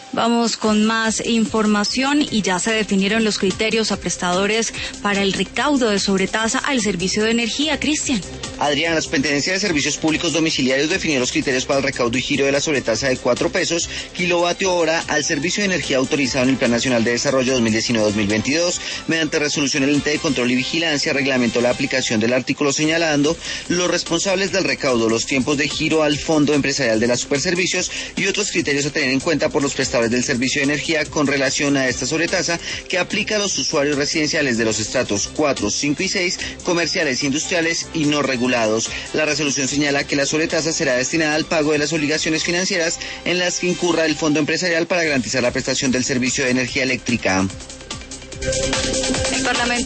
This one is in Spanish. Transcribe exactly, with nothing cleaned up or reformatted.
Vamos con más información y ya se definieron los criterios a prestadores para el recaudo de sobretasa al servicio de energía. Cristian. Adrián, la Superintendencia de Servicios Públicos Domiciliarios definió los criterios para el recaudo y giro de la sobretasa de cuatro pesos kilovatio hora al servicio de energía autorizado en el Plan Nacional de Desarrollo dos mil diecinueve a dos mil veintidós. Mediante resolución el ente de control y vigilancia reglamentó la aplicación del artículo señalando los responsables del recaudo, los tiempos de giro al Fondo Empresarial de las Superservicios y otros criterios a tener en cuenta por los prestadores del servicio de energía con relación a esta sobretasa que aplica a los usuarios residenciales de los estratos cuatro, cinco y seis, comerciales, industriales y no regulados. La resolución señala que la sobretasa será destinada al pago de las obligaciones financieras en las que incurra el Fondo Empresarial para garantizar la prestación del servicio de energía eléctrica. El Parlamento